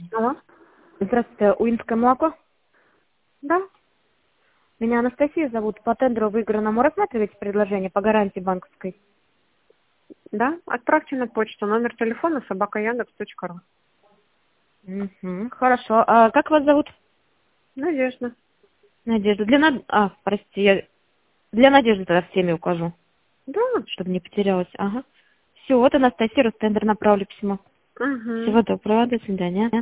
Алло. Здравствуйте, Уинское молоко. Да. Меня Анастасия зовут. По тендеру выигранному рассматриваете предложение по гарантии банковской? Да. Отправьте на почту номер телефона @yandex.ru. Хорошо. А как вас зовут? Надежда. Надежда. Простите, я для Надежды тогда в теме укажу, Да. чтобы не потерялась. Ага. Все, вот Анастасия, Ростендер, направлю письмо. Угу. Всего доброго, до свидания.